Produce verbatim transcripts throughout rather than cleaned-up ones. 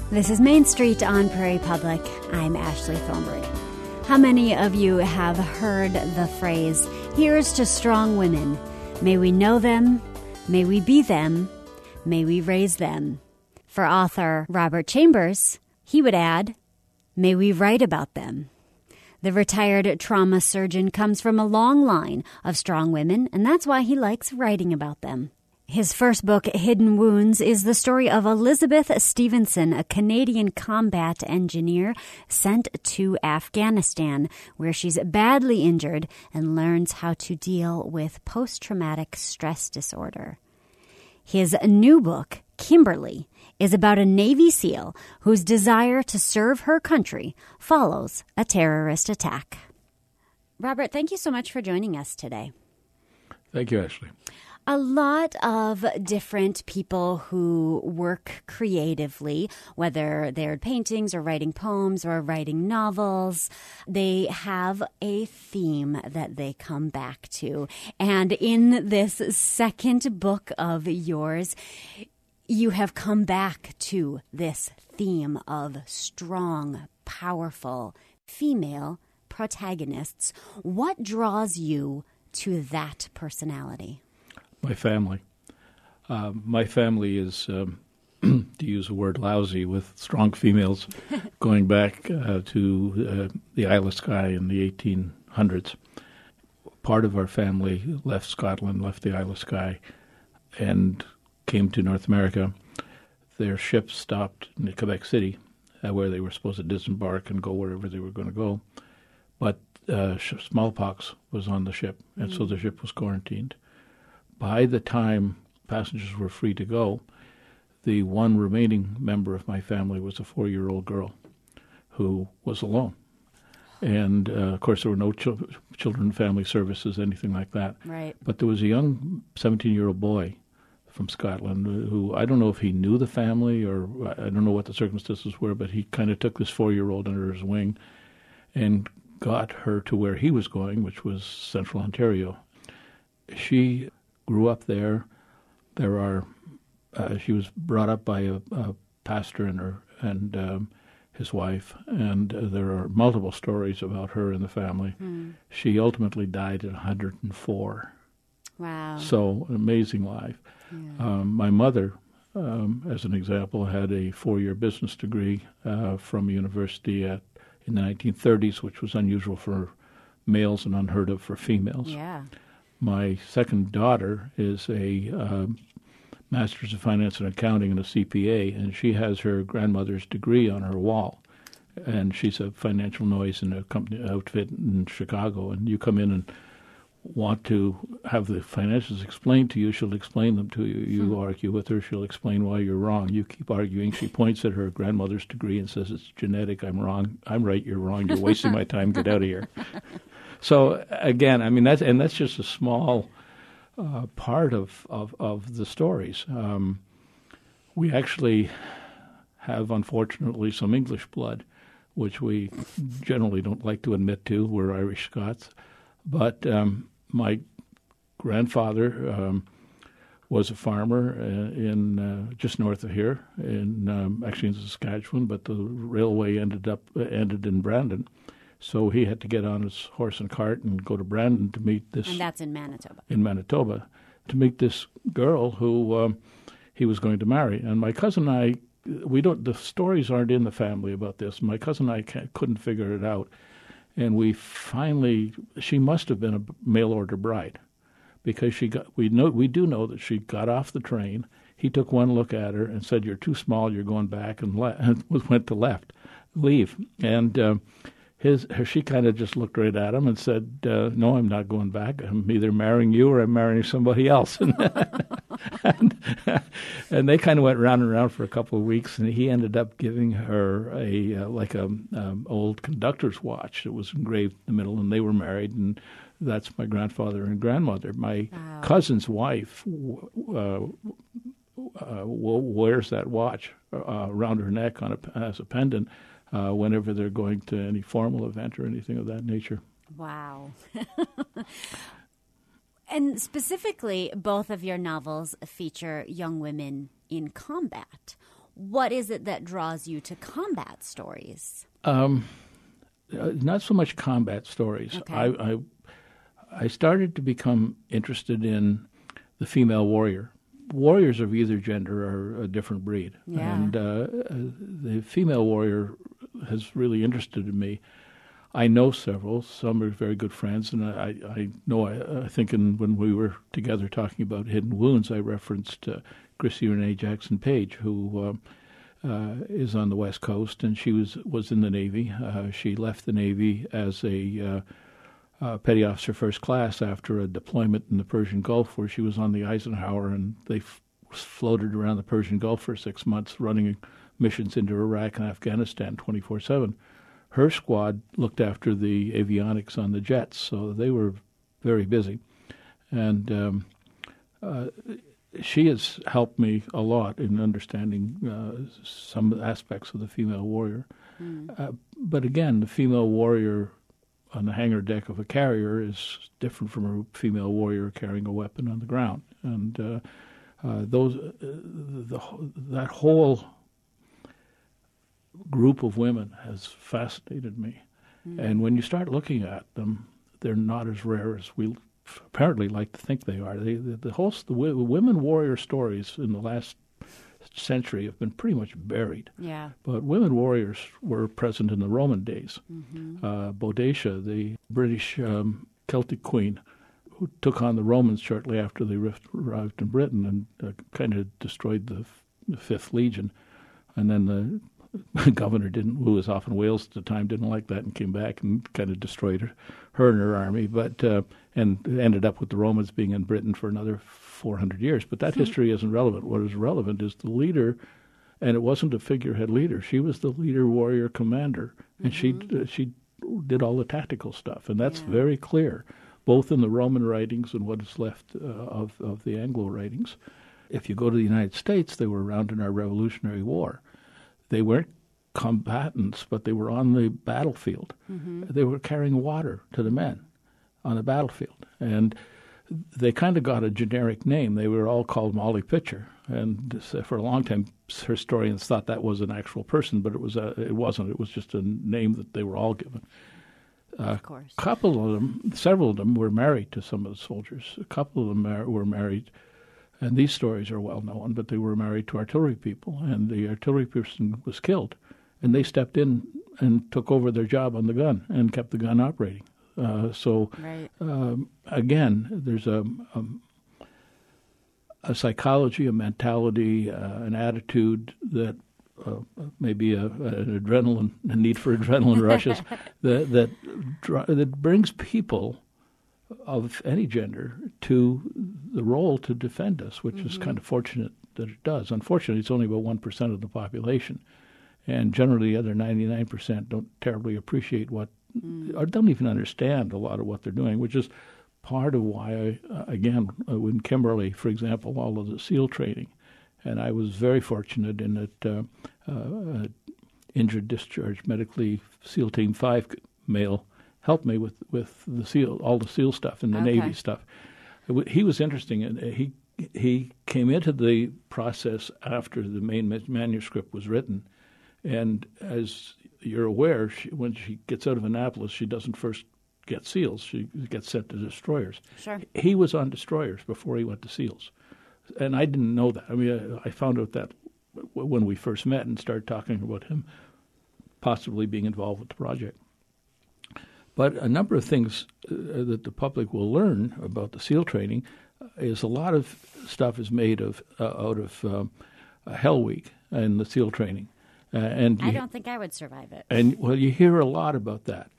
This is Main Street on Prairie Public. I'm Ashley Thornberg. How many of you have heard the phrase, "Here's to strong women. May we know them, may we be them, may we raise them." For author Robert Chambers, he would add, "May we write about them." The retired trauma surgeon comes from a long line of strong women, and that's why he likes writing about them. His first book, Hidden Wounds, is the story of Elizabeth Stevenson, a Canadian combat engineer sent to Afghanistan, where she's badly injured and learns how to deal with post-traumatic stress disorder. His new book, Kimberly, is about a Navy SEAL whose desire to serve her country follows a terrorist attack. Robert, thank you so much for joining us today. Thank you, Ashley. A lot of different people who work creatively, whether they're paintings or writing poems or writing novels, they have a theme that they come back to. And in this second book of yours, you have come back to this theme of strong, powerful female protagonists. What draws you to that personality? My family. Uh, my family is, um, to use the word lousy, with strong females going back uh, to uh, the Isle of Skye in the eighteen hundreds. Part of our family left Scotland, left the Isle of Skye, and came to North America. Their ship stopped in Quebec City, uh, where they were supposed to disembark and go wherever they were going to go. But uh, smallpox was on the ship, and mm. so the ship was quarantined. By the time passengers were free to go, the one remaining member of my family was a four-year-old girl who was alone. And, uh, of course, there were no ch- children family services, anything like that. Right. But there was a young seventeen-year-old boy from Scotland who, I don't know if he knew the family or I don't know what the circumstances were, but he kind of took this four-year-old under his wing and got her to where he was going, which was Central Ontario. She grew up there. There are. Uh, she was brought up by a, a pastor and her and um, his wife, and uh, there are multiple stories about her and the family. Mm. She ultimately died at one hundred four. Wow! So an amazing life. Yeah. Um, my mother, um, as an example, had a four-year business degree uh, from a university at in the nineteen thirties, which was unusual for males and unheard of for females. Yeah. My second daughter is a uh, Master's of Finance and Accounting and a C P A, and she has her grandmother's degree on her wall. And she's a financial noise in a company outfit in Chicago. And you come in and want to have the financials explained to you, she'll explain them to you. You hmm. argue with her, she'll explain why you're wrong. You keep arguing. She points at her grandmother's degree and says, "It's genetic. I'm wrong. I'm right. You're wrong. You're wasting my time. Get out of here." So again, I mean, that's and that's just a small uh, part of, of, of the stories. Um, we actually have, unfortunately, some English blood, which we generally don't like to admit to. We're Irish Scots. But um, my grandfather um, was a farmer uh, in uh, just north of here, in um, actually in Saskatchewan, but the railway ended up uh, ended in Brandon. So he had to get on his horse and cart and go to Brandon to meet this. And that's in Manitoba. In Manitoba, to meet this girl who um, he was going to marry. And my cousin and I, we don't. The stories aren't in the family about this. My cousin and I can't, couldn't figure it out, and we finally. She must have been a mail order bride, because she got. We know. We do know that she got off the train. He took one look at her and said, "You're too small. You're going back," and, le- and went to left, leave, and. Um, His, her, she kind of just looked right at him and said, uh, "No, I'm not going back. I'm either marrying you or I'm marrying somebody else." and, and, and they kind of went round and round for a couple of weeks, and he ended up giving her a uh, like a um, old conductor's watch that was engraved in the middle, and they were married, and that's my grandfather and grandmother. My wow. cousin's wife uh, uh, wears that watch uh, around her neck on a, as a pendant. Uh, whenever they're going to any formal event or anything of that nature. Wow. And specifically, both of your novels feature young women in combat. what is it that draws you to combat stories? Um, uh, not so much combat stories. Okay. I, I I started to become interested in the female warrior. Warriors of either gender are a different breed, Yeah. and uh, the female warrior has really interested me. I know several. Some are very good friends, and I, I know. I, I think in, when we were together talking about hidden wounds, I referenced uh, Chrissy Renee Jackson Page, who um, uh, is on the West Coast, and she was was in the Navy. Uh, she left the Navy as a uh, uh, petty officer first class after a deployment in the Persian Gulf, where she was on the Eisenhower, and they f- floated around the Persian Gulf for six months, running missions into Iraq and Afghanistan twenty-four seven. Her squad looked after the avionics on the jets, so they were very busy. And um, uh, she has helped me a lot in understanding uh, some aspects of the female warrior. Mm. Uh, but again, the female warrior on the hangar deck of a carrier is different from a female warrior carrying a weapon on the ground. And uh, uh, those, uh, the, that whole group of women has fascinated me. Mm. And when you start looking at them, they're not as rare as we apparently like to think they are. They, the, the whole the women warrior stories in the last century have been pretty much buried. Yeah. But women warriors were present in the Roman days. Mm-hmm. Uh, Boadicea, the British um, Celtic queen, who took on the Romans shortly after they arrived in Britain and uh, kind of destroyed the, f- the Fifth Legion. And then the governor didn't, who was off in Wales at the time, didn't like that and came back and kind of destroyed her, her and her army, but uh, and ended up with the Romans being in Britain for another four hundred years. But that history isn't relevant. What is relevant is the leader, and it wasn't a figurehead leader. She was the leader, warrior, commander, and mm-hmm. she uh, she did all the tactical stuff, and that's yeah. very clear, both in the Roman writings and what is left uh, of of the Anglo writings. If you go to the United States, they were around in our Revolutionary War. They weren't combatants, but they were on the battlefield. Mm-hmm. They were carrying water to the men on the battlefield. And they kind of got a generic name. They were all called Molly Pitcher. And for a long time, historians thought that was an actual person, but it was a, it wasn't. It was just a name that they were all given. Uh, of course. A couple of them, several of them were married to some of the soldiers. A couple of them mar- were married. And these stories are well known, but they were married to artillery people, and the artillery person was killed. And they stepped in and took over their job on the gun and kept the gun operating. Uh, so, right. um, again, there's a, a, a psychology, a mentality, uh, an attitude that uh, maybe a, an adrenaline, a need for adrenaline rushes that that, that brings people of any gender to the role to defend us, which mm-hmm. is kind of fortunate that it does. Unfortunately, it's only about one percent of the population, and generally the other ninety-nine percent don't terribly appreciate what, mm. or don't even understand a lot of what they're doing, which is part of why, I, uh, again, uh, in Kimberley, for example, all of the SEAL training, and I was very fortunate in that uh, uh, injured discharge medically SEAL Team five male helped me with, with the SEAL, all the SEAL stuff and the okay. Navy stuff. He was interesting, and he he came into the process after the main manuscript was written, and as you're aware, she, when she gets out of Annapolis, she doesn't first get SEALs; she gets sent to destroyers. Sure. He was on destroyers before he went to SEALs, and I didn't know that. I mean, I, I found out that when we first met and started talking about him possibly being involved with the project. But a number of things uh, that the public will learn about the SEAL training uh, is a lot of stuff is made of uh, out of um, Hell Week and the SEAL training. Uh, and I you, don't think I would survive it. And, well, you hear a lot about that.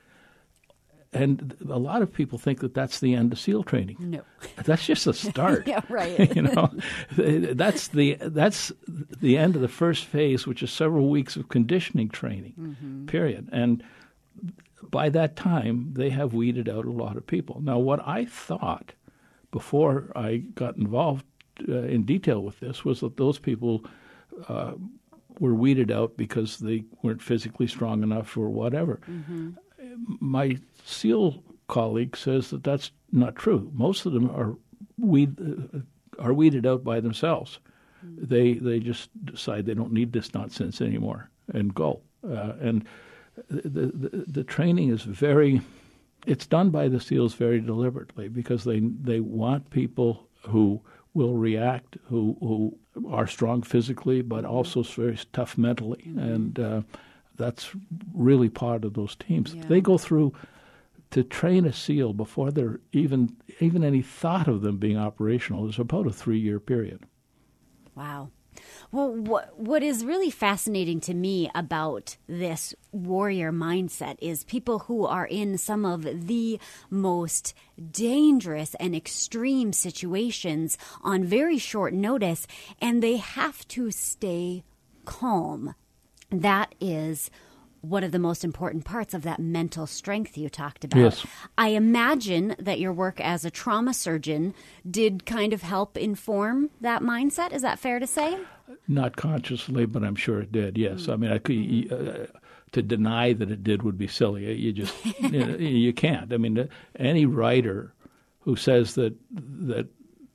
And a lot of people think that that's the end of SEAL training. No. That's just a start. Yeah, right. You know, that's the that's the end of the first phase, which is several weeks of conditioning training, mm-hmm. period. And by that time, they have weeded out a lot of people. Now, what I thought before I got involved uh, in detail with this was that those people uh, were weeded out because they weren't physically strong enough or whatever. Mm-hmm. My SEAL colleague says that that's not true. Most of them are weed, uh, are weeded out by themselves. They they just decide they don't need this nonsense anymore and go. Uh, and the, the the training is very, it's done by the SEALs very deliberately because they they want people who will react, who who are strong physically, but also very tough mentally, mm-hmm. and uh, that's really part of those teams. Yeah. They go through to train a SEAL before they're even even any thought of them being operational is about a three-year period. Wow. Well, what what is really fascinating to me about this warrior mindset is people who are in some of the most dangerous and extreme situations on very short notice, and they have to stay calm. That is one of the most important parts of that mental strength you talked about. Yes. I imagine that your work as a trauma surgeon did kind of help inform that mindset. Is that fair to say? Not consciously, but I'm sure it did, yes. Mm-hmm. I mean, I could, uh, to deny that it did would be silly. You just, you, know, you can't. I mean, any writer who says that that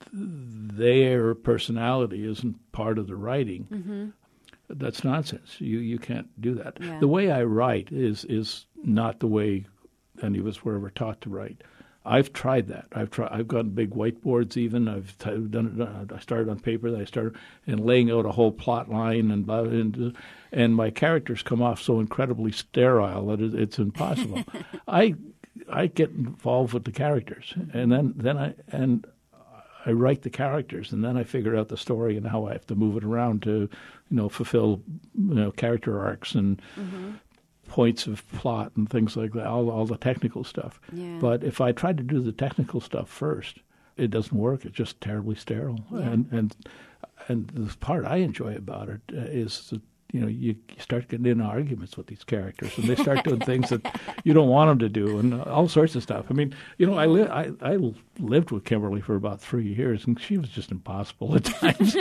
their personality isn't part of the writing, mm-hmm. that's nonsense. You you can't do that. Yeah. The way I write is is not the way any of us were ever taught to write. I've tried that. I've tried. I've gotten big whiteboards. Even I've t- done it. I started on paper. Then I started and laying out a whole plot line, and and, and my characters come off so incredibly sterile that it, it's impossible. I I get involved with the characters, and then then I and. I write the characters, and then I figure out the story and how I have to move it around to, you know, fulfill, you know, character arcs and mm-hmm. points of plot and things like that, all all the technical stuff. Yeah. But if I try to do the technical stuff first, it doesn't work. It's just terribly sterile. Yeah. And and and the part I enjoy about it is that, you know, you start getting into arguments with these characters, and they start doing things that you don't want them to do, and all sorts of stuff. I mean, you know, I li- I, I lived with Kimberly for about three years, and she was just impossible at times.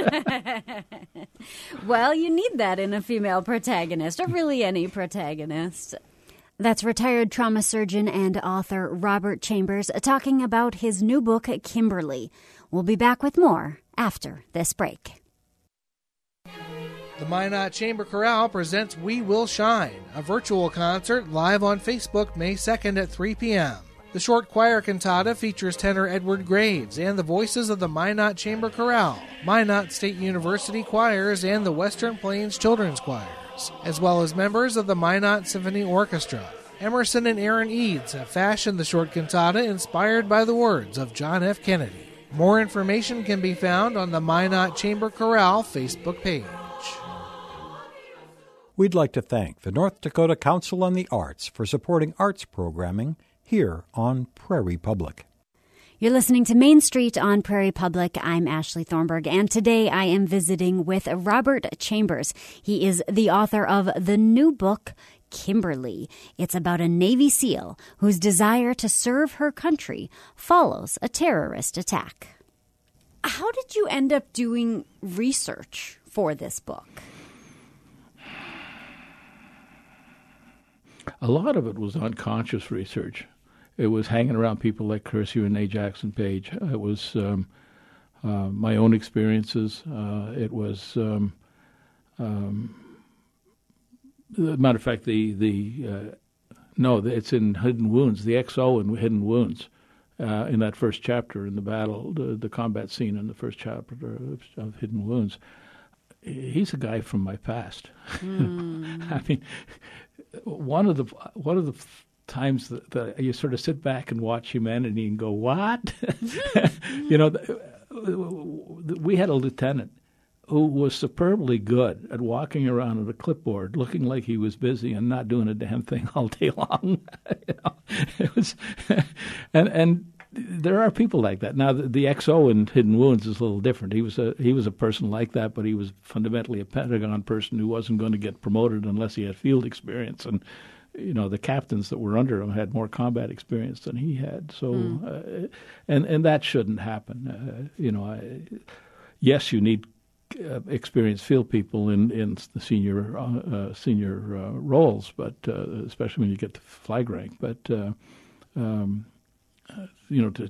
Well, you need that in a female protagonist, or really any protagonist. That's retired trauma surgeon and author Robert Chambers talking about his new book, Kimberly. We'll be back with more after this break. The Minot Chamber Chorale presents We Will Shine, a virtual concert live on Facebook May second at three p.m. The short choir cantata features tenor Edward Graves and the voices of the Minot Chamber Chorale, Minot State University Choirs, and the Western Plains Children's Choirs, as well as members of the Minot Symphony Orchestra. Emerson and Aaron Eads have fashioned the short cantata inspired by the words of John F. Kennedy. More information can be found on the Minot Chamber Chorale Facebook page. We'd like to thank the North Dakota Council on the Arts for supporting arts programming here on Prairie Public. You're listening to Main Street on Prairie Public. I'm Ashley Thornburg, and today I am visiting with Robert Chambers. He is the author of the new book, Kimberly. It's about a Navy SEAL whose desire to serve her country follows a terrorist attack. How did you end up doing research for this book? A lot of it was unconscious research. It was hanging around people like Kirstie Renee Jackson Page. It was um, uh, my own experiences. Uh, it was, um, um, as a matter of fact, the the uh, no, it's in Hidden Wounds. The X O in Hidden Wounds, uh, in that first chapter in the battle, the, the combat scene in the first chapter of, of Hidden Wounds. He's a guy from my past. Mm. I mean. One of the one of the times that, that you sort of sit back and watch humanity and go, "What?" You know, we had a lieutenant who was superbly good at walking around with a clipboard, looking like he was busy and not doing a damn thing all day long. You know? It was, and and there are people like that. Now, the, the X O in Hidden Wounds is a little different. He was a he was a person like that, but he was fundamentally a Pentagon person who wasn't going to get promoted unless he had field experience. And you know, the captains that were under him had more combat experience than he had. So, mm. uh, and and that shouldn't happen. Uh, you know, I, yes, you need uh, experienced field people in in the senior uh, uh, senior uh, roles, but uh, especially when you get to flag rank. But uh, um, Uh, you know, to, to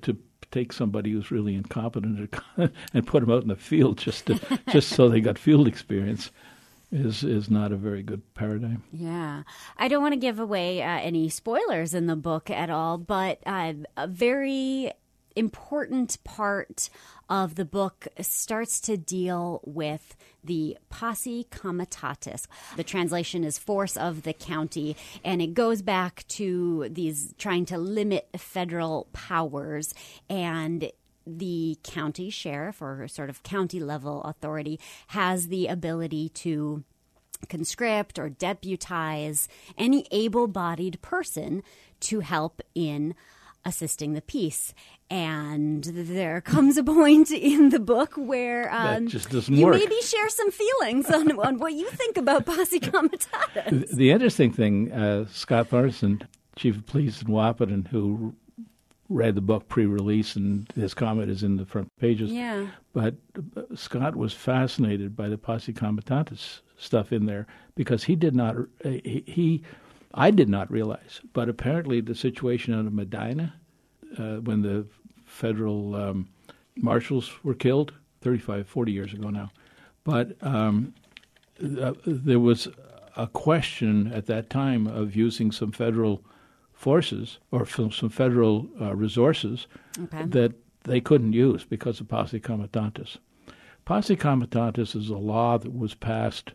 take somebody who's really incompetent and put them out in the field just to, just so they got field experience is is not a very good paradigm. Yeah. I don't want to give away uh, any spoilers in the book at all, but uh, a very important part of the book starts to deal with the posse comitatus. The translation is force of the county, and it goes back to these trying to limit federal powers, and the county sheriff or sort of county level authority has the ability to conscript or deputize any able-bodied person to help in assisting the peace. And there comes a point in the book where um, that just doesn't you work. maybe share some feelings on, on what you think about posse comitatus. The interesting thing, uh, Scott Thorson, chief of police in Wahpeton, who read the book pre-release, and his comment is in the front pages. Yeah. But uh, Scott was fascinated by the posse comitatus stuff in there because he did not, uh, he, he, I did not realize, but apparently the situation out of Medina, uh, when the federal um, marshals were killed, thirty-five, forty years ago now, but um, uh, there was a question at that time of using some federal forces or some, some federal uh, resources Okay. that they couldn't use because of posse comitatus. Posse comitatus is a law that was passed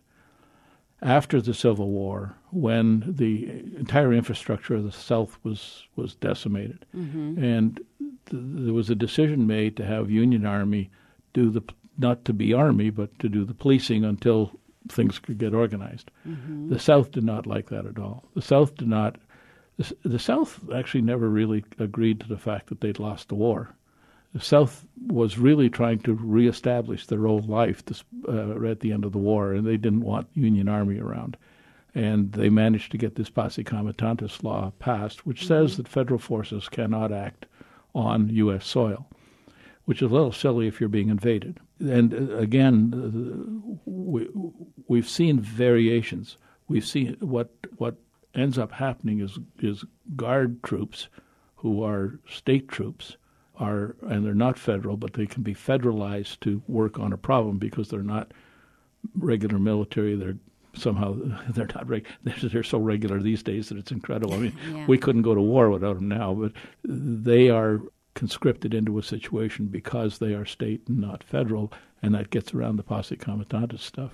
after the Civil War, when the entire infrastructure of the South was, was decimated. Mm-hmm. And th- there was a decision made to have Union Army do the, not to be Army, but to do the policing until things could get organized. Mm-hmm. The South did not like that at all. The South did not, the, the South actually never really agreed to the fact that they'd lost the war. The South was really trying to reestablish their old life this, uh, at the end of the war, and they didn't want Union Army around. And they managed to get this posse comitatus law passed, which mm-hmm. says that federal forces cannot act on U S soil, which is a little silly if you're being invaded. And uh, again, uh, we, we've seen variations. We've seen what what ends up happening is is Guard troops, who are state troops, are, and they're not federal, but they can be federalized to work on a problem because they're not regular military. They're somehow they're not reg- they're, they're so regular these days that it's incredible. I mean, yeah. we couldn't go to war without them now, but they are conscripted into a situation because they are state and not federal, and that gets around the posse comitatus stuff.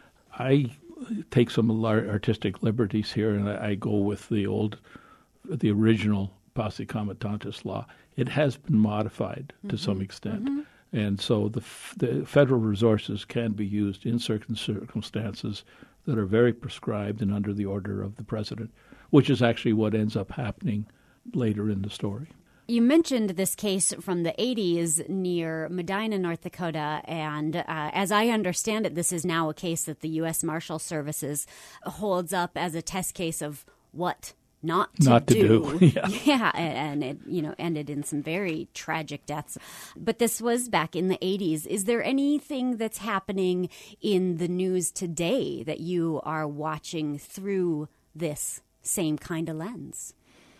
I take some artistic liberties here, and I, I go with the old, the original posse comitatus law. It has been modified to mm-hmm. some extent. Mm-hmm. And so the, the federal resources can be used in certain circumstances that are very prescribed and under the order of the president, which is actually what ends up happening later in the story. You mentioned this case from the eighties near Medina, North Dakota, and uh, as I understand it, this is now a case that the U S Marshal Services holds up as a test case of what not to not to do. do. Yeah. yeah, and it you know ended in some very tragic deaths. But this was back in the eighties. Is there anything that's happening in the news today that you are watching through this same kind of lens?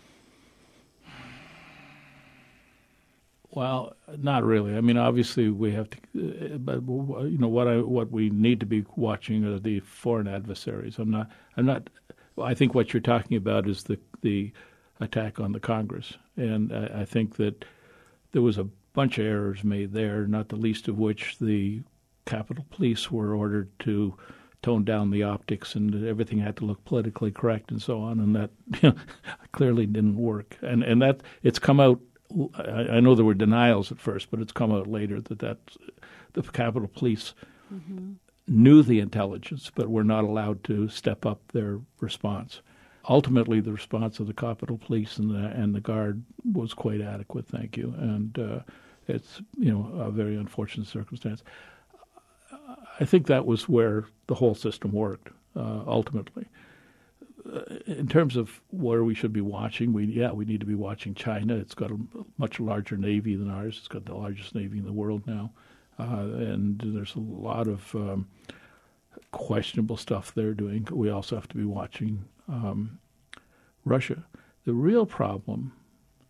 Well, not really. I mean, obviously we have to, uh, but you know what I what we need to be watching are the foreign adversaries. I'm not. I'm not. I think what you're talking about is the the attack on the Congress, and I, I think that there was a bunch of errors made there, not the least of which the Capitol Police were ordered to tone down the optics, and everything had to look politically correct and so on, and that you know, clearly didn't work. And and that it's come out. I know there were denials at first, but it's come out later that that the Capitol Police mm-hmm. knew the intelligence, but were not allowed to step up their response. Ultimately, the response of the Capitol Police and the and the Guard was quite adequate, thank you. And uh, it's you know a very unfortunate circumstance. I think that was where the whole system worked uh, ultimately. In terms of where we should be watching, we yeah we need to be watching China. It's got a much larger navy than ours. It's got the largest navy in the world now, uh, and there's a lot of um, questionable stuff they're doing. We also have to be watching um, Russia. The real problem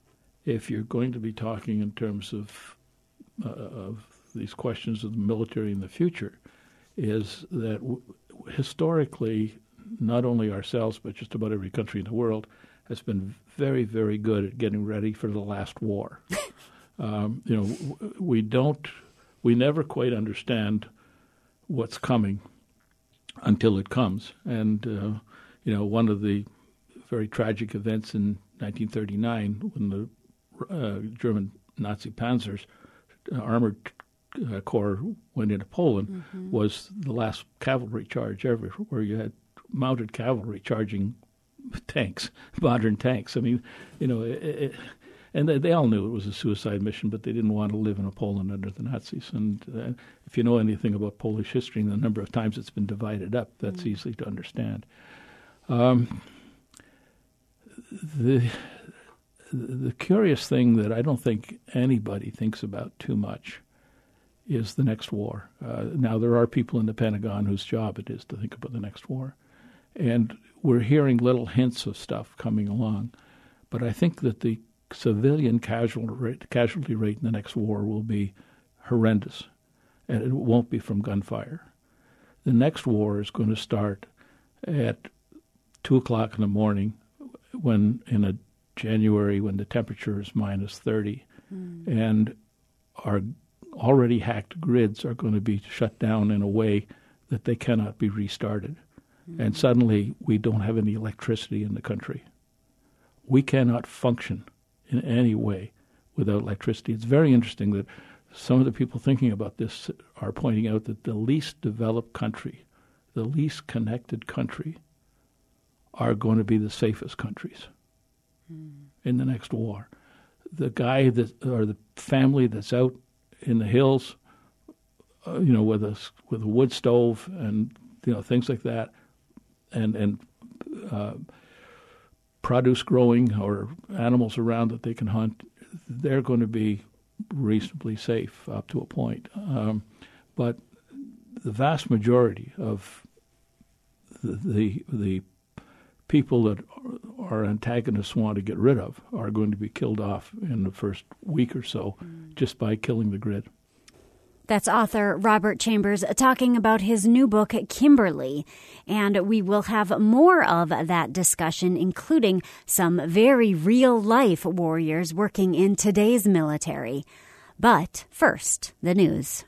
if you're going to be talking in terms of uh, of these questions of the military in the future, is that w- historically, not only ourselves, but just about every country in the world has been very, very good at getting ready for the last war. um, you know, w- we don't, we never quite understand what's coming until it comes. And, uh, you know, one of the very tragic events in nineteen thirty-nine when the uh, German Nazi panzers, uh, armored uh, corps went into Poland, mm-hmm. was the last cavalry charge ever, where you had mounted cavalry charging tanks, modern tanks. I mean, you know, it, it, and they, they all knew it was a suicide mission, but they didn't want to live in a Poland under the Nazis. And uh, if you know anything about Polish history and the number of times it's been divided up, that's mm-hmm. easy to understand. Um, the the curious thing that I don't think anybody thinks about too much is the next war. Uh, now, there are people in the Pentagon whose job it is to think about the next war. And we're hearing little hints of stuff coming along. But I think that the civilian casualty rate, casualty rate in the next war will be horrendous. And it won't be from gunfire. The next war is going to start at two o'clock in the morning when in a January when the temperature is minus thirty, mm. and our already hacked grids are going to be shut down in a way that they cannot be restarted. Mm. And suddenly we don't have any electricity in the country. We cannot function in any way without electricity. It's very interesting that some of the people thinking about this are pointing out that the least developed country, the least connected country, are going to be the safest countries mm. in the next war. The guy that, or the family that's out in the hills, uh, you know, with a with a wood stove and you know things like that, and and uh, produce growing or animals around that they can hunt, they're going to be reasonably safe up to a point. Um, but the vast majority of the the, the people that our antagonists want to get rid of are going to be killed off in the first week or so mm. just by killing the grid. That's author Robert Chambers talking about his new book, Kimberly. And we will have more of that discussion, including some very real-life warriors working in today's military. But first, the news.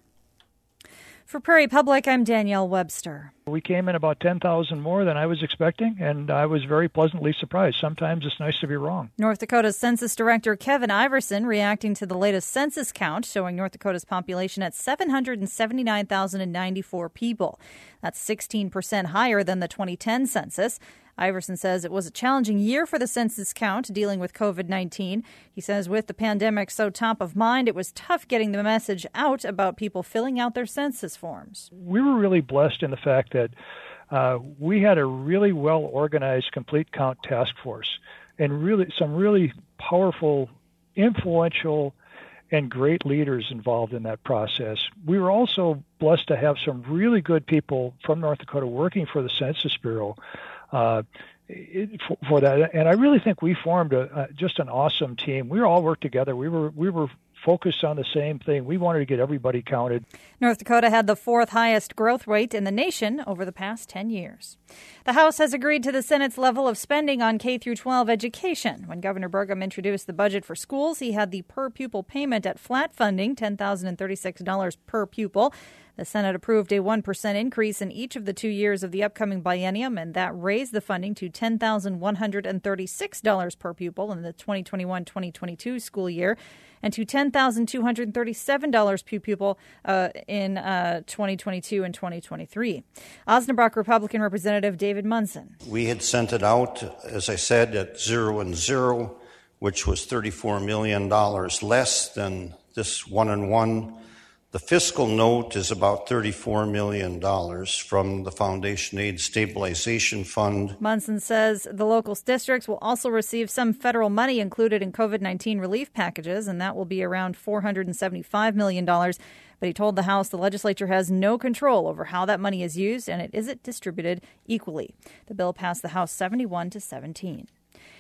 For Prairie Public, I'm Danielle Webster. We came in about ten thousand more than I was expecting, and I was very pleasantly surprised. Sometimes it's nice to be wrong. North Dakota's Census Director Kevin Iverson reacting to the latest census count, showing North Dakota's population at seven hundred seventy-nine thousand ninety-four people. That's sixteen percent higher than the twenty ten census. Iverson says it was a challenging year for the census count dealing with covid nineteen. He says with the pandemic so top of mind, it was tough getting the message out about people filling out their census forms. We were really blessed in the fact that uh, we had a really well-organized complete count task force and really some really powerful, influential, and great leaders involved in that process. We were also blessed to have some really good people from North Dakota working for the Census Bureau. Uh, it, for, for that, and I really think we formed a, uh, just an awesome team. We all worked together. We were we were focused on the same thing. We wanted to get everybody counted. North Dakota had the fourth highest growth rate in the nation over the past ten years. The House has agreed to the Senate's level of spending on K through twelve education. When Governor Burgum introduced the budget for schools, he had the per-pupil payment at flat funding, ten thousand thirty-six dollars per pupil. The Senate approved a one percent increase in each of the two years of the upcoming biennium, and that raised the funding to ten thousand one hundred thirty-six dollars per pupil in the twenty twenty-one twenty twenty-two school year, and to ten thousand two hundred thirty-seven dollars per pupil uh, in uh, twenty twenty-two and twenty twenty-three. Osnabrück Republican Representative David Munson. We had sent it out, as I said, at zero and zero, which was thirty-four million dollars less than this one and one. The fiscal note is about thirty-four million dollars from the Foundation Aid Stabilization Fund. Munson says the local districts will also receive some federal money included in covid nineteen relief packages, and that will be around four hundred seventy-five million dollars. But he told the House the legislature has no control over how that money is used, and it isn't distributed equally. The bill passed the House seventy-one to seventeen.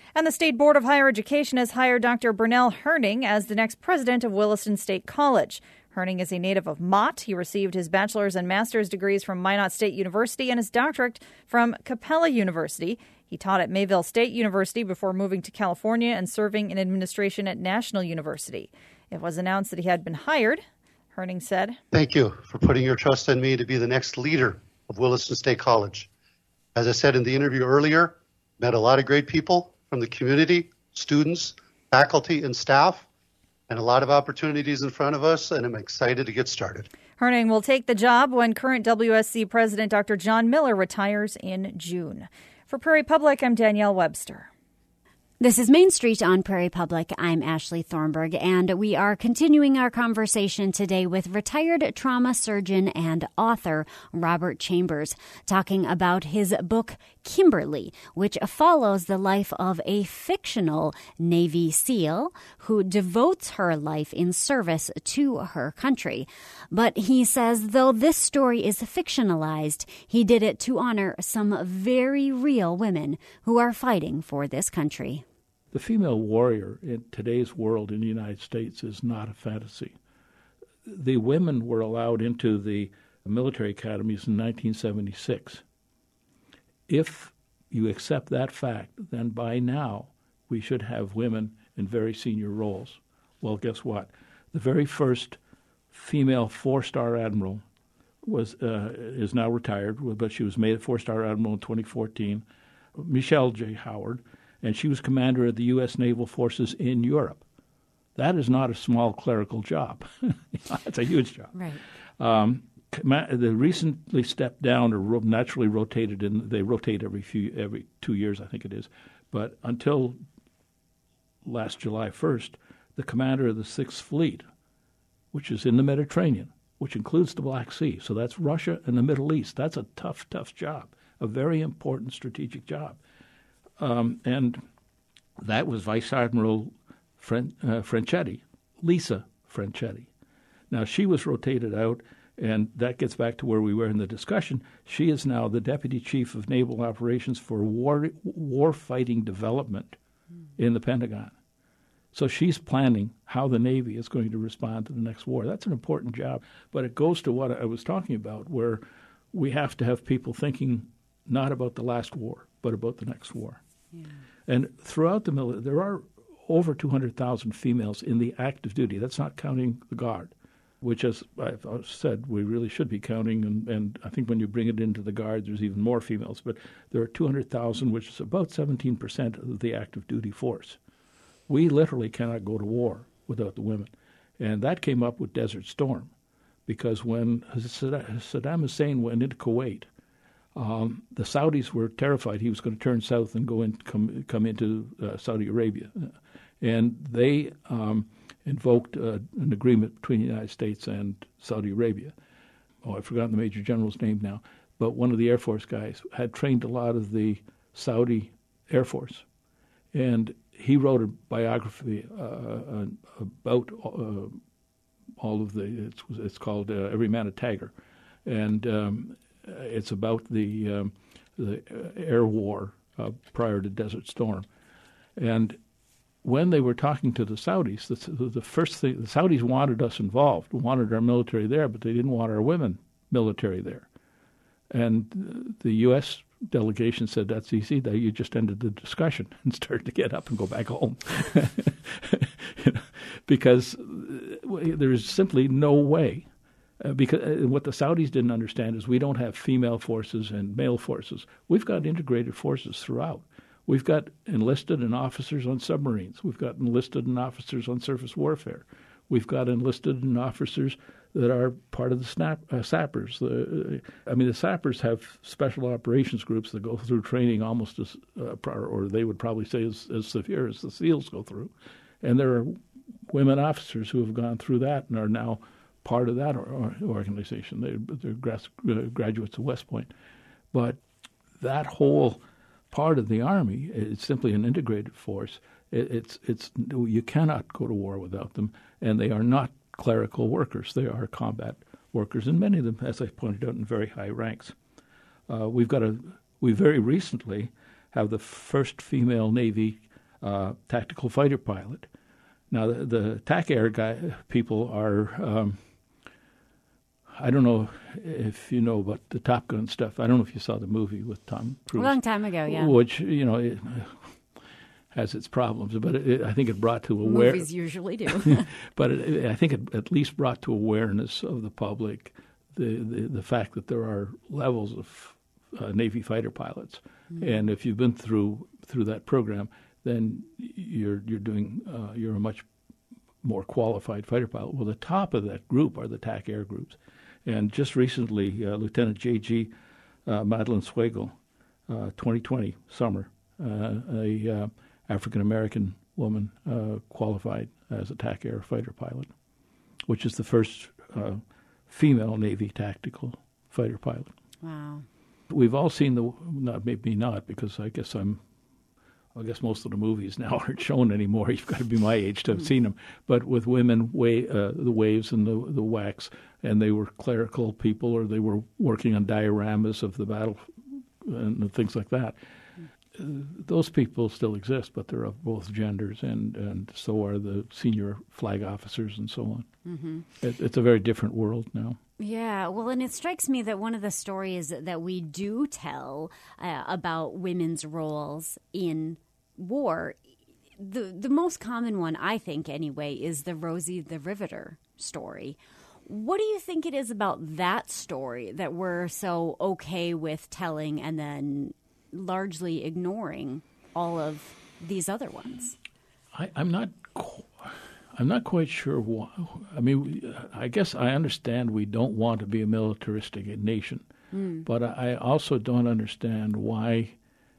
And the State Board of Higher Education has hired Doctor Bernell Herning as the next president of Williston State College. Herning is a native of Mott. He received his bachelor's and master's degrees from Minot State University and his doctorate from Capella University. He taught at Mayville State University before moving to California and serving in administration at National University. It was announced that he had been hired. Herning said, "Thank you for putting your trust in me to be the next leader of Williston State College. As I said in the interview earlier, met a lot of great people from the community, students, faculty, and staff, and a lot of opportunities in front of us, and I'm excited to get started." Herning will take the job when current W S C President Doctor John Miller retires in June. For Prairie Public, I'm Danielle Webster. This is Main Street on Prairie Public. I'm Ashley Thornburg, and we are continuing our conversation today with retired trauma surgeon and author Robert Chambers, talking about his book, Kimberly, which follows the life of a fictional Navy SEAL who devotes her life in service to her country. But he says, though this story is fictionalized, he did it to honor some very real women who are fighting for this country. The female warrior in today's world in the United States is not a fantasy. The women were allowed into the military academies in nineteen seventy-six. If you accept that fact, then by now we should have women in very senior roles. Well, guess what? The very first female four-star admiral was uh, is now retired, but she was made a four-star admiral in twenty fourteen, Michelle J. Howard, and she was commander of the U S Naval Forces in Europe. That is not a small clerical job. That's a huge job. Right. Um, they recently stepped down or ro- naturally rotated, in, they rotate every few every two years, I think it is. But until last July first, the commander of the Sixth Fleet, which is in the Mediterranean, which includes the Black Sea, so that's Russia and the Middle East. That's a tough, tough job, a very important strategic job. Um, and that was Vice Admiral Fren- uh, Franchetti, Lisa Franchetti. Now, she was rotated out, and that gets back to where we were in the discussion. She is now the Deputy Chief of Naval Operations for War, war Fighting Development mm. in the Pentagon. So she's planning how the Navy is going to respond to the next war. That's an important job. But it goes to what I was talking about, where we have to have people thinking not about the last war, but about the next war. Yeah. And throughout the military, there are over two hundred thousand females in the active duty. That's not counting the Guard, which, as I've said, we really should be counting. And, and I think when you bring it into the Guard, there's even more females. But there are two hundred thousand, which is about seventeen percent of the active duty force. We literally cannot go to war without the women. And that came up with Desert Storm, because when Saddam Hussein went into Kuwait, Um, the Saudis were terrified he was going to turn south and go in, come come into uh, Saudi Arabia, and they um, invoked uh, an agreement between the United States and Saudi Arabia. Oh, I've forgotten the Major General's name now, but one of the Air Force guys had trained a lot of the Saudi Air Force, and he wrote a biography uh, about uh, all of the. It's, it's called uh, Every Man a Tiger, and um, it's about the um, the air war uh, prior to Desert Storm. And when they were talking to the Saudis, the, the first thing, the Saudis wanted us involved, wanted our military there, but they didn't want our women military there. And the U S delegation said, that's easy, that you just ended the discussion and started to get up and go back home. You know, because there's simply no way. Uh, because uh, what the Saudis didn't understand is we don't have female forces and male forces. We've got integrated forces throughout. We've got enlisted and officers on submarines. We've got enlisted and officers on surface warfare. We've got enlisted and officers that are part of the snap, uh, sappers. The, uh, I mean, the sappers have special operations groups that go through training almost as, uh, or they would probably say as, as severe as the SEALs go through. And there are women officers who have gone through that and are now part of that or, or organization. They, they're gra- graduates of West Point. But that whole part of the Army is simply an integrated force. It, it's it's you cannot go to war without them, and they are not clerical workers. They are combat workers, and many of them, as I pointed out, in very high ranks. Uh, we've got a we very recently have the first female Navy uh, tactical fighter pilot. Now, the, the TAC Air guy people are, um, I don't know if you know about the Top Gun stuff. I don't know if you saw the movie with Tom Cruise. A long time ago, yeah. Which, you know, it has its problems, but it, it, I think it brought to awareness. Movies usually do. But it, it, I think it at least brought to awareness of the public the, the, the fact that there are levels of uh, Navy fighter pilots. Mm-hmm. And if you've been through through that program, then you're you're doing uh, you're a much more qualified fighter pilot. Well, the top of that group are the TAC Air groups, and just recently, uh, Lieutenant J G Uh, Madeline Swagel, uh, twenty twenty summer, uh, a uh, African American woman uh, qualified as a TAC Air fighter pilot, which is the first uh, female Navy tactical fighter pilot. Wow. We've all seen the not maybe not because I guess I'm. I guess most of the movies now aren't shown anymore. You've got to be my age to have seen them. But with women, wa- uh, the waves and the the wax, and they were clerical people, or they were working on dioramas of the battle and things like that. Uh, those people still exist, but they're of both genders, and, and so are the senior flag officers and so on. Mm-hmm. It, it's a very different world now. Yeah, well, and it strikes me that one of the stories that we do tell uh, about women's roles in war, the the most common one, I think anyway, is the Rosie the Riveter story. What do you think it is about that story that we're so okay with telling and then largely ignoring all of these other ones? I, I'm not... Qu- I'm not quite sure why. I mean, I guess I understand we don't want to be a militaristic nation, mm. but I also don't understand why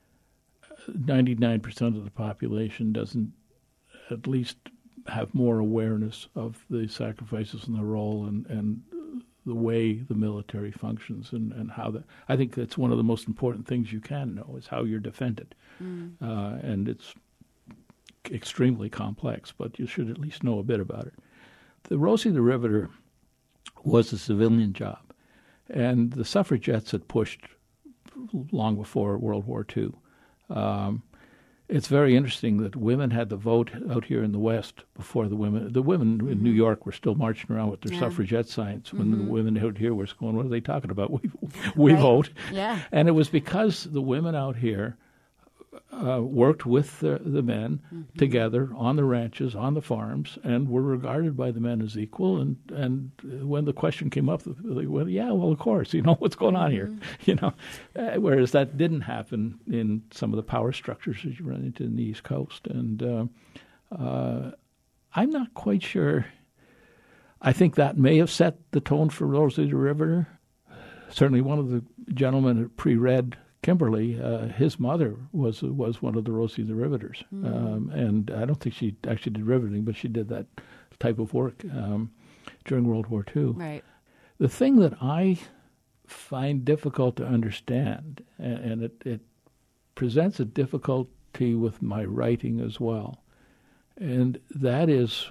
ninety-nine percent of the population doesn't at least have more awareness of the sacrifices and the role and, and the way the military functions and, and how that. I think that's one of the most important things you can know is how you're defended. Mm. Uh, and it's extremely complex, but you should at least know a bit about it. The Rosie the Riveter was a civilian job, and the suffragettes had pushed long before World War Two. Um, it's very interesting that women had the vote out here in the West before the women. The women mm-hmm. in New York were still marching around with their yeah. suffragette signs when mm-hmm. the women out here were going, what are they talking about? We, we right. vote. Yeah. And it was because the women out here Uh, worked with the, the men mm-hmm. together on the ranches, on the farms, and were regarded by the men as equal. And, and when the question came up, they went, yeah, well, of course, you know, what's going on here? Mm-hmm. You know, uh, whereas that didn't happen in some of the power structures that you run into in the East Coast. And uh, uh, I'm not quite sure. I think that may have set the tone for Rosie the Riveter. Certainly one of the gentlemen that pre-read Kimberly, uh, his mother was was one of the Rosie the Riveters, mm. um, and I don't think she actually did riveting, but she did that type of work um, during World War Two. Right. The thing that I find difficult to understand, and, and it, it presents a difficulty with my writing as well, and that is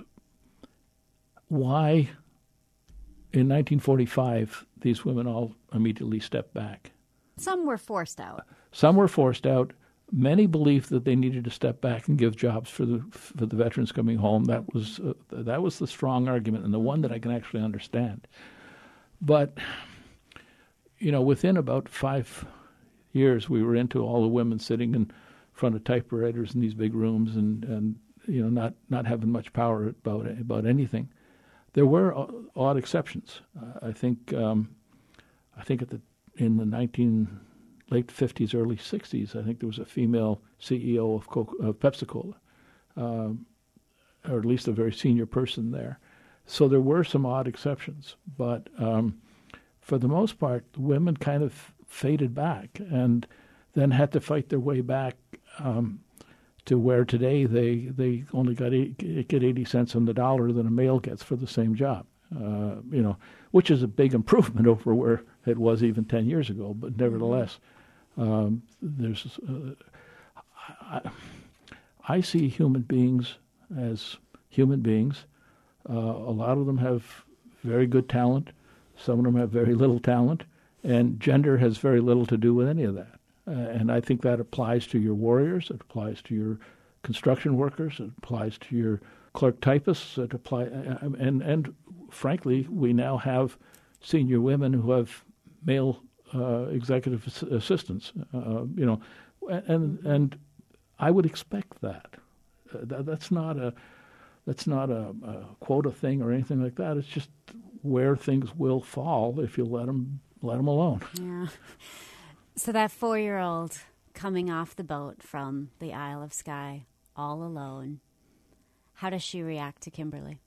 why in nineteen forty-five these women all immediately stepped back. Some were forced out. Some were forced out. Many believed that they needed to step back and give jobs for the for the veterans coming home. That was uh, that was the strong argument, and the one that I can actually understand. But you know, within about five years, we were into all the women sitting in front of typewriters in these big rooms, and, and you know, not, not having much power about about anything. There were odd exceptions. Uh, I think um, I think at the in the nineteen late fifties, early sixties, I think there was a female C E O of, Coca, of Pepsi-Cola, um, or at least a very senior person there. So there were some odd exceptions, but um, for the most part, women kind of faded back and then had to fight their way back um, to where today they they only got eight, get eighty cents on the dollar that a male gets for the same job. Uh, you know, which is a big improvement over where it was even ten years ago. But nevertheless, um, there's uh, I, I see human beings as human beings. Uh, a lot of them have very good talent. Some of them have very little talent, and gender has very little to do with any of that. Uh, and I think that applies to your warriors. It applies to your construction workers. It applies to your clerk typists. It apply, and and frankly, we now have senior women who have male uh, executive assistants. Uh, you know, and and I would expect that. Uh, that that's not a that's not a, a quota thing or anything like that. It's just where things will fall if you let them let them alone. Yeah. So that four-year-old coming off the boat from the Isle of Skye all alone, how does she react to Kimberly?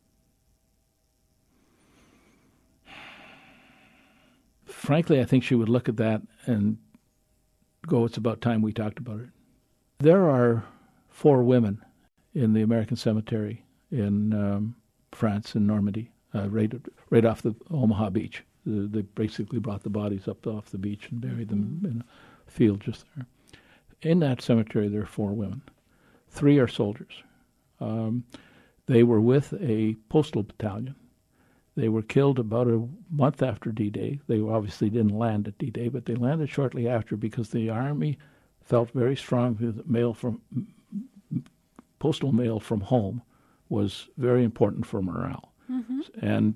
Frankly, I think she would look at that and go, it's about time we talked about it. There are four women in the American cemetery in um, France, in Normandy, uh, right, right off the Omaha beach. The, they basically brought the bodies up off the beach and buried them mm-hmm. in a field just there. In that cemetery, there are four women. Three are soldiers. Um, they were with a postal battalion. They were killed about a month after D-Day. They obviously didn't land at D-Day, but they landed shortly after because the Army felt very strongly that mail from postal mail from home was very important for morale. Mm-hmm. And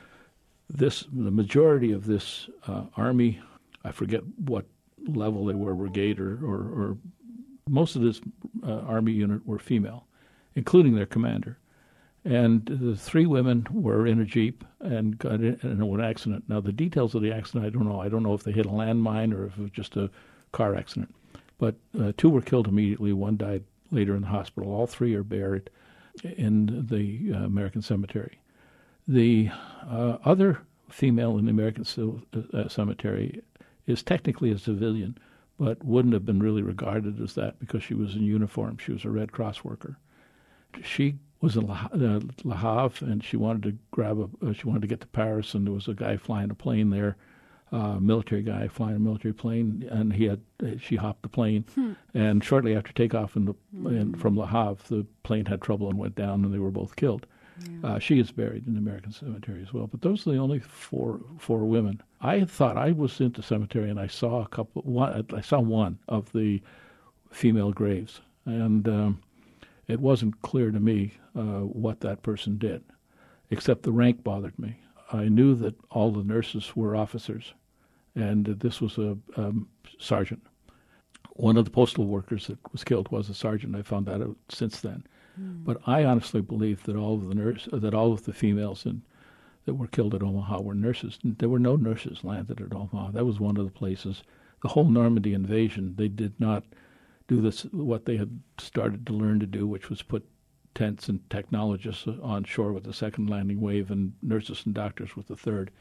this, the majority of this uh, Army, I forget what level they were, brigade or, or, or most of this uh, Army unit were female, including their commander. And the three women were in a Jeep and got in, in an accident. Now, the details of the accident, I don't know. I don't know if they hit a landmine or if it was just a car accident. But uh, two were killed immediately. One died later in the hospital. All three are buried in the uh, American cemetery. The uh, other female in the American uh, cemetery is technically a civilian, but wouldn't have been really regarded as that because she was in uniform. She was a Red Cross worker. She was in Le, uh, Le Havre, and she wanted to grab a. Uh, she wanted to get to Paris, and there was a guy flying a plane there, a uh, military guy flying a military plane, and he had. Uh, she hopped the plane, hmm. and shortly after takeoff in the, hmm. in, from Le Havre, the plane had trouble and went down, and they were both killed. Yeah. Uh, she is buried in the American cemetery as well. But those are the only four four women. I thought I was into cemetery, and I saw a couple. One, I saw one of the female graves, and. Um, It wasn't clear to me uh, what that person did, except the rank bothered me. I knew that all the nurses were officers, and that this was a um, sergeant. One of the postal workers that was killed was a sergeant. I found that out since then. Mm. But I honestly believe that all of the nurse, that all of the females in, that were killed at Omaha were nurses. There were no nurses landed at Omaha. That was one of the places. The whole Normandy invasion, they did not do this, what they had started to learn to do, which was put tents and technologists on shore with the second landing wave and nurses and doctors with the third.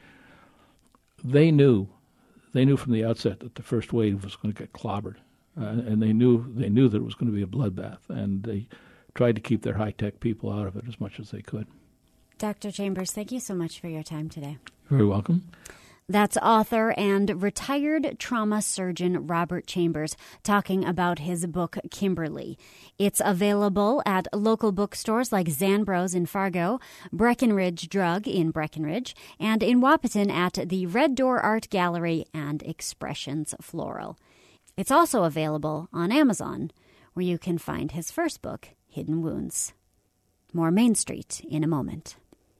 They knew, they knew from the outset that the first wave was going to get clobbered, uh, and they knew they knew that it was going to be a bloodbath, and they tried to keep their high-tech people out of it as much as they could. Doctor Chambers, thank you so much for your time today. You're very welcome. That's author and retired trauma surgeon Robert Chambers talking about his book, Kimberly. It's available at local bookstores like Zanbro's in Fargo, Breckenridge Drug in Breckenridge, and in Wahpeton at the Red Door Art Gallery and Expressions Floral. It's also available on Amazon, where you can find his first book, Hidden Wounds. More Main Street in a moment.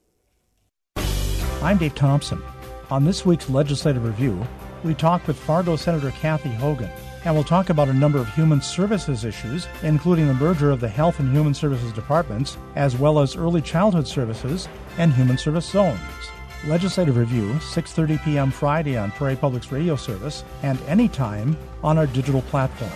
I'm Dave Thompson. On this week's Legislative Review, we talk with Fargo Senator Kathy Hogan, and we'll talk about a number of human services issues, including the merger of the Health and Human Services Departments, as well as early childhood services and human service zones. Legislative Review, six thirty p.m. Friday on Prairie Public's radio service, and anytime on our digital platforms.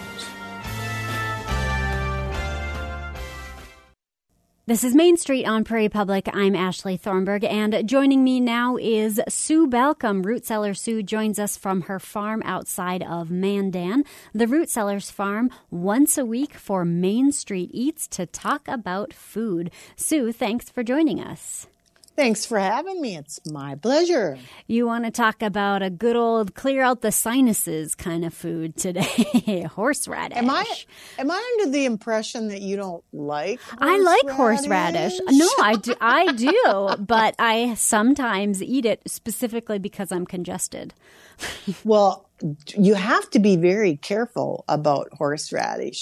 This is Main Street on Prairie Public. I'm Ashley Thornburg, and joining me now is Sue Balcom. Root Cellar Sue joins us from her farm outside of Mandan, the Root Cellars Farm, once a week for Main Street Eats to talk about food. Sue, thanks for joining us. Thanks for having me. It's my pleasure. You want to talk about a good old clear out the sinuses kind of food today, horseradish. Am I am I under the impression that you don't like I like horseradish. No, I do, I do, but I sometimes eat it specifically because I'm congested. Well, you have to be very careful about horseradish.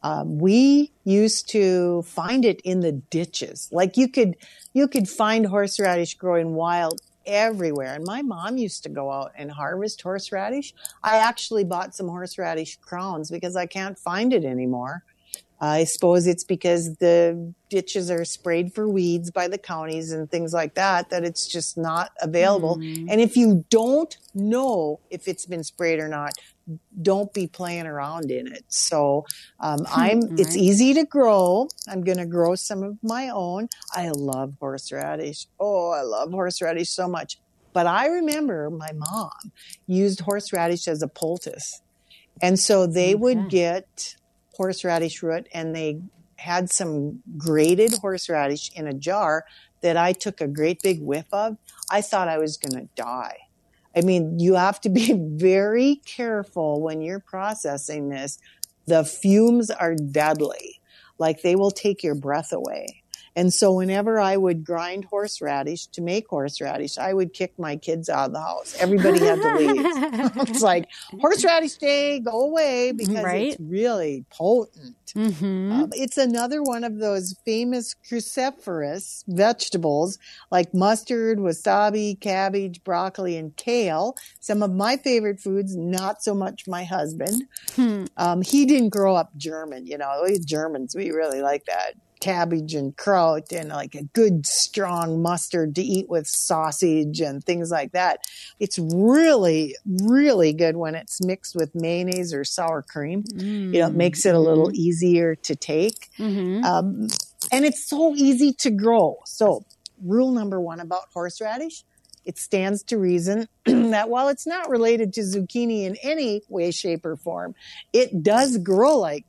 Um, we used to find it in the ditches. Like you could, you could find horseradish growing wild everywhere. And my mom used to go out and harvest horseradish. I actually bought some horseradish crowns because I can't find it anymore. I suppose it's because the ditches are sprayed for weeds by the counties and things like that, that it's just not available. Mm. And if you don't know if it's been sprayed or not, don't be playing around in it. So um, I'm. Right. It's easy to grow. I'm going to grow some of my own. I love horseradish. Oh, I love horseradish so much. But I remember my mom used horseradish as a poultice. And so they okay. would get horseradish root, and they had some grated horseradish in a jar that I took a great big whiff of. I thought I was going to die. I mean, you have to be very careful when you're processing this. The fumes are deadly. Like, they will take your breath away. And so whenever I would grind horseradish to make horseradish, I would kick my kids out of the house. Everybody had to leave. It's like, horseradish day, go away, because right? it's really potent. Mm-hmm. Um, it's another one of those famous cruciferous vegetables like mustard, wasabi, cabbage, broccoli, and kale. Some of my favorite foods, not so much my husband. Hmm. Um, he didn't grow up German, you know. We Germans, we really like that. Cabbage and kraut and like a good strong mustard to eat with sausage and things like that. It's really, really good when it's mixed with mayonnaise or sour cream. Mm. You know, it makes it a little easier to take. Mm-hmm. Um, and it's so easy to grow. So rule number one about horseradish, it stands to reason that while it's not related to zucchini in any way, shape, or form, it does grow like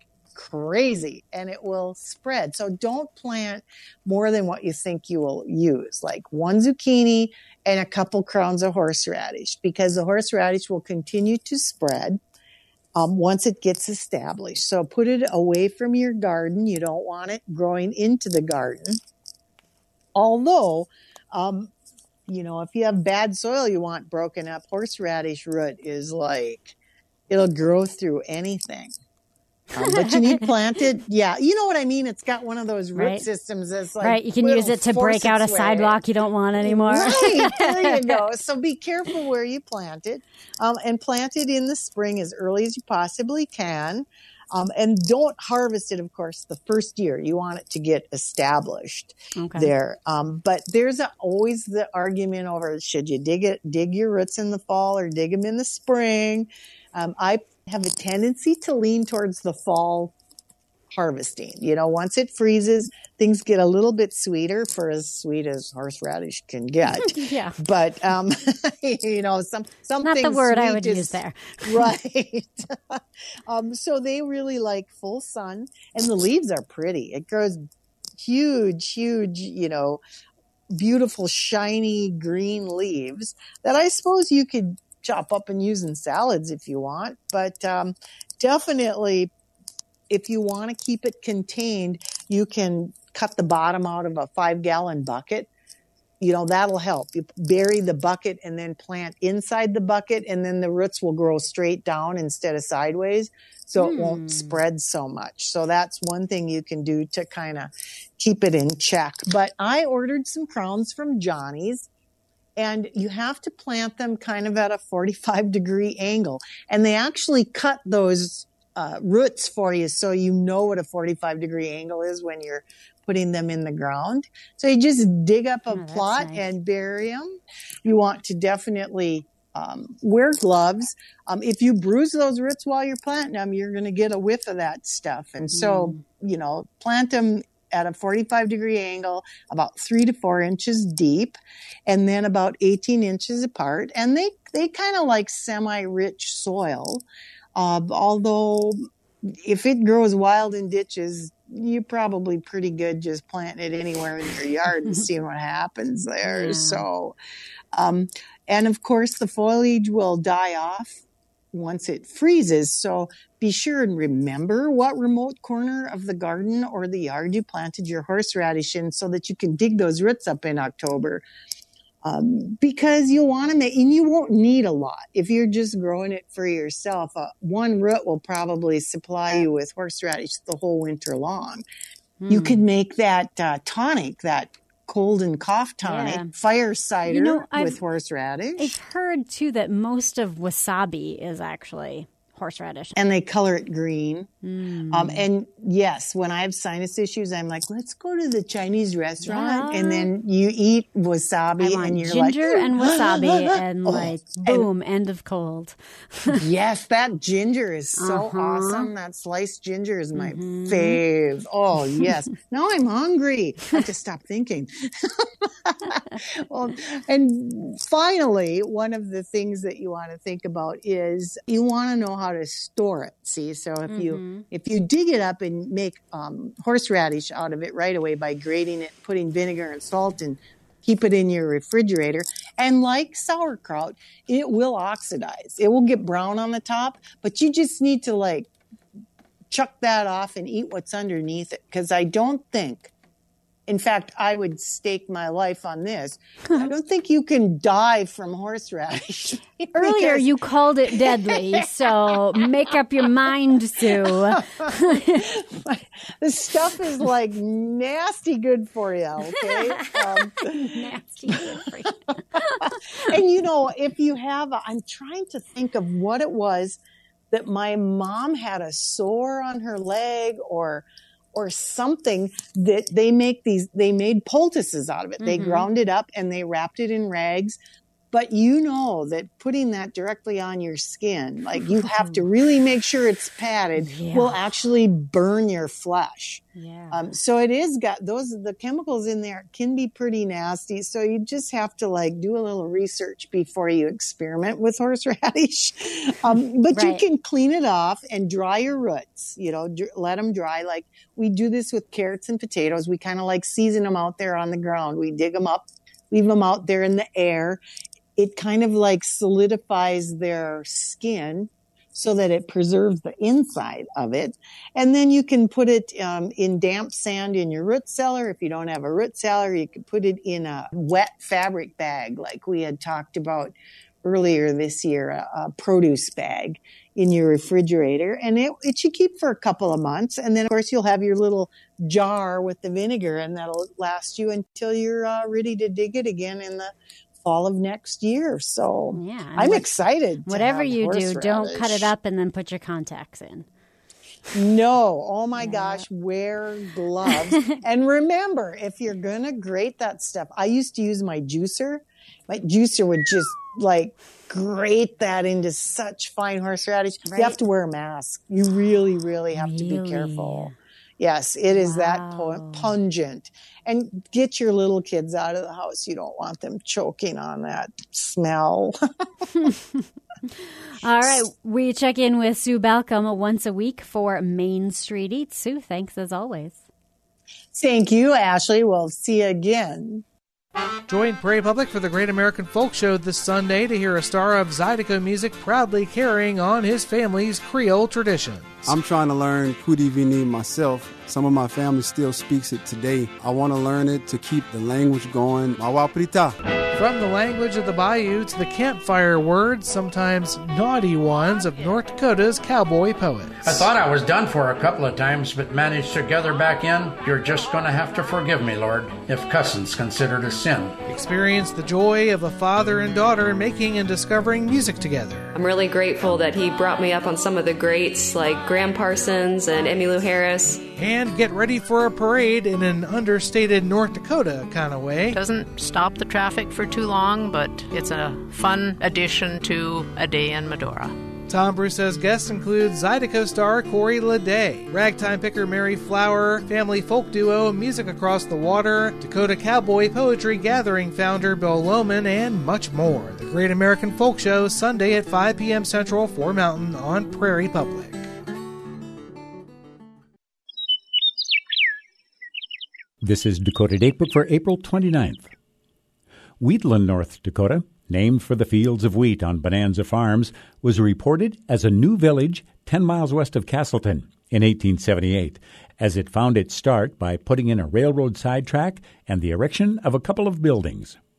crazy and it will spread. So don't plant more than what you think you will use, like one zucchini and a couple crowns of horseradish, because the horseradish will continue to spread um, once it gets established. So put it away from your garden. You don't want it growing into the garden. Although, um, you know, if you have bad soil you want broken up, horseradish root is like, it'll grow through anything. Um, but you need planted. Yeah. You know what I mean? It's got one of those root right. systems that's like, right. You can use it to break out a way. sidewalk you don't want anymore. Right. There you go. So be careful where you plant it, um, and plant it in the spring as early as you possibly can. Um, and don't harvest it, of course, the first year. You want it to get established okay. there. Um, but there's a, always the argument over, should you dig it, dig your roots in the fall or dig them in the spring? Um, I have a tendency to lean towards the fall harvesting. You know, once it freezes, things get a little bit sweeter, for as sweet as horseradish can get. Yeah. But, um, you know, some, some Not things the word I would is, use there. Right. um, so they really like full sun, and the leaves are pretty. It grows huge, huge, you know, beautiful, shiny green leaves that I suppose you could chop up and use in salads if you want. But um, definitely, if you want to keep it contained, you can cut the bottom out of a five-gallon bucket. You know, that'll help. You bury the bucket and then plant inside the bucket, and then the roots will grow straight down instead of sideways, so mm. it won't spread so much. So that's one thing you can do to kind of keep it in check. But I ordered some crowns from Johnny's. And you have to plant them kind of at a forty-five degree angle. And they actually cut those uh, roots for you so you know what a forty-five degree angle is when you're putting them in the ground. So you just dig up a oh, plot nice. and bury them. You want to definitely um, wear gloves. Um, if you bruise those roots while you're planting them, you're going to get a whiff of that stuff. And so, mm. you know, plant them at a forty-five degree angle, about three to four inches deep, and then about eighteen inches apart. And they, they kind of like semi-rich soil. Uh, although if it grows wild in ditches, you're probably pretty good just planting it anywhere in your yard and seeing what happens there. Yeah. So, um, and of course the foliage will die off once it freezes. So be sure and remember what remote corner of the garden or the yard you planted your horseradish in so that you can dig those roots up in October. Um, because you want to make, and you won't need a lot. If you're just growing it for yourself, uh, one root will probably supply you with horseradish the whole winter long. Hmm. You could make that uh, tonic, that cold and cough tonic, yeah. fire cider you know, with I've, horseradish. I've heard, too, that most of wasabi is actually horseradish. And they color it green. Mm. Um, and yes, when I have sinus issues, I'm like, let's go to the Chinese restaurant. Yeah. And then you eat wasabi I want and you're ginger like, and wasabi and oh, like, boom, and, end of cold. Yes, that ginger is so uh-huh. awesome. That sliced ginger is my mm-hmm. fave. Oh, yes. Now I'm hungry. I have to stop thinking. Well, and finally, one of the things that you want to think about is you want to know how to store it. See, so if mm-hmm. you if you dig it up and make um, horseradish out of it right away by grating it, putting vinegar and salt and keep it in your refrigerator. And like sauerkraut, it will oxidize. It will get brown on the top, but you just need to like chuck that off and eat what's underneath it. Because I don't think, in fact, I would stake my life on this. I don't think you can die from horseradish. Earlier, you called it deadly, so make up your mind, Sue. The stuff is like nasty good for you, okay? Um, nasty good for you. And, you know, if you have, a, I'm trying to think of what it was that my mom had a sore on her leg or or something that they make these, they made poultices out of it. Mm-hmm. They ground it up and they wrapped it in rags. But you know that putting that directly on your skin, like you have to really make sure it's padded, yeah. will actually burn your flesh. Yeah. Um, so it is got those, the chemicals in there can be pretty nasty. So you just have to like do a little research before you experiment with horseradish. Um, but right. you can clean it off and dry your roots, you know, dr- let them dry. Like we do this with carrots and potatoes. We kind of like season them out there on the ground. We dig them up, leave them out there in the air. It kind of like solidifies their skin so that it preserves the inside of it. And then you can put it um, in damp sand in your root cellar. If you don't have a root cellar, you can put it in a wet fabric bag like we had talked about earlier this year, a, a produce bag in your refrigerator. And it, it should keep for a couple of months. And then, of course, you'll have your little jar with the vinegar, and that'll last you until you're uh, ready to dig it again in the fall of next year. So yeah, I'm what, excited. Whatever you do, don't cut it up and then put your contacts in. No. Oh my yeah. gosh, wear gloves. And remember, if you're going to grate that stuff, I used to use my juicer. My juicer would just like grate that into such fine horseradish. Right. You have to wear a mask. You really, really have really? to be careful. Yes, it is wow. that pungent. And get your little kids out of the house. You don't want them choking on that smell. All right. We check in with Sue Balcom once a week for Main Street Eats. Sue, thanks as always. Thank you, Ashley. We'll see you again. Join Prairie Public for the Great American Folk Show this Sunday to hear a star of Zydeco music proudly carrying on his family's Creole traditions. I'm trying to learn Kudivini myself. Some of my family still speaks it today. I want to learn it to keep the language going. Mawaprita. From the language of the bayou to the campfire words, sometimes naughty ones, of North Dakota's cowboy poets. I thought I was done for a couple of times, but managed to gather back in. You're just going to have to forgive me, Lord, if cussing's considered a sin. Experience the joy of a father and daughter making and discovering music together. I'm really grateful that he brought me up on some of the greats like Graham Parsons and Emmylou Harris. And get ready for a parade in an understated North Dakota kind of way. Doesn't stop the traffic for too long, but it's a fun addition to a day in Medora. Tom Brousseau's guests include Zydeco star Corey Leday, ragtime picker Mary Flower, family folk duo Music Across the Water, Dakota Cowboy Poetry Gathering founder Bill Lohman, and much more. The Great American Folk Show, Sunday at five p.m. Central, four Mountain on Prairie Public. This is Dakota Datebook for April twenty-ninth. Wheatland, North Dakota, named for the fields of wheat on Bonanza Farms, was reported as a new village ten miles west of Castleton in eighteen seventy-eight, as it found its start by putting in a railroad sidetrack and the erection of a couple of buildings.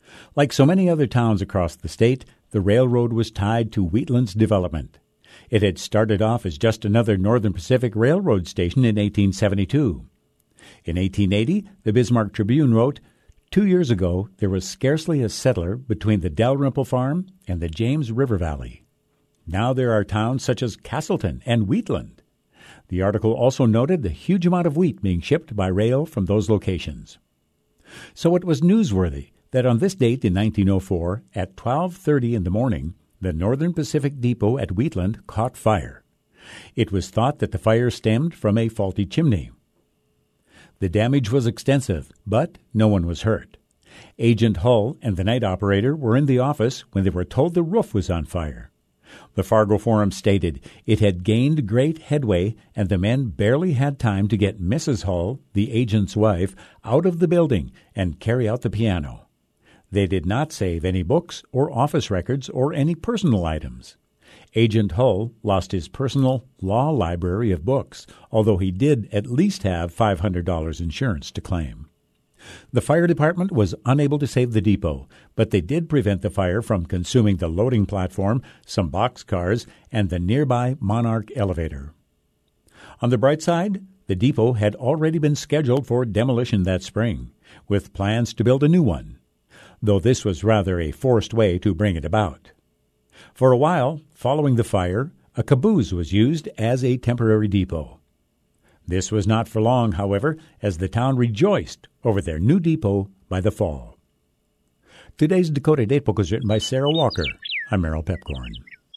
Like so many other towns across the state, the railroad was tied to Wheatland's development. It had started off as just another Northern Pacific Railroad station in eighteen seventy-two. In eighteen eighty, the Bismarck Tribune wrote, "Two years ago, there was scarcely a settler between the Dalrymple Farm and the James River Valley. Now there are towns such as Castleton and Wheatland." The article also noted the huge amount of wheat being shipped by rail from those locations. So it was newsworthy that on this date in nineteen oh four, at twelve thirty in the morning, the Northern Pacific Depot at Wheatland caught fire. It was thought that the fire stemmed from a faulty chimney. The damage was extensive, but no one was hurt. Agent Hull and the night operator were in the office when they were told the roof was on fire. The Fargo Forum stated it had gained great headway and the men barely had time to get Missus Hull, the agent's wife, out of the building and carry out the piano. They did not save any books or office records or any personal items. Agent Hull lost his personal law library of books, although he did at least have five hundred dollars insurance to claim. The fire department was unable to save the depot, but they did prevent the fire from consuming the loading platform, some boxcars, and the nearby Monarch elevator. On the bright side, the depot had already been scheduled for demolition that spring, with plans to build a new one, though this was rather a forced way to bring it about. For a while, following the fire, a caboose was used as a temporary depot. This was not for long, however, as the town rejoiced over their new depot by the fall. Today's Dakota Datebook was written by Sarah Walker. I'm Merrill Pepcorn.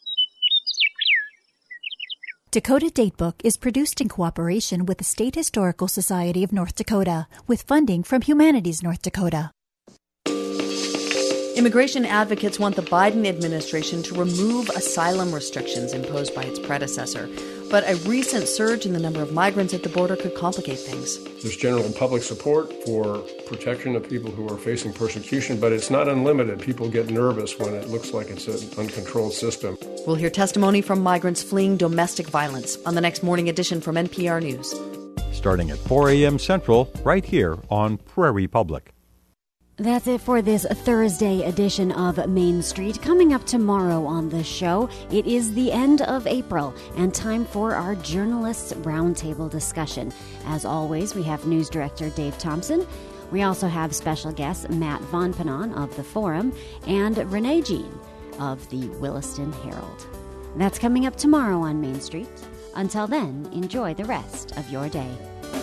Dakota Datebook is produced in cooperation with the State Historical Society of North Dakota, with funding from Humanities North Dakota. Immigration advocates want the Biden administration to remove asylum restrictions imposed by its predecessor. But a recent surge in the number of migrants at the border could complicate things. There's general public support for protection of people who are facing persecution, but it's not unlimited. People get nervous when it looks like it's an uncontrolled system. We'll hear testimony from migrants fleeing domestic violence on the next morning edition from N P R News. Starting at four a.m. Central, right here on Prairie Public. That's it for this Thursday edition of Main Street. Coming up tomorrow on the show, it is the end of April and time for our Journalists Roundtable discussion. As always, we have News Director Dave Thompson. We also have special guests Matt Von Panon of the Forum and Renee Jean of the Williston Herald. That's coming up tomorrow on Main Street. Until then, enjoy the rest of your day.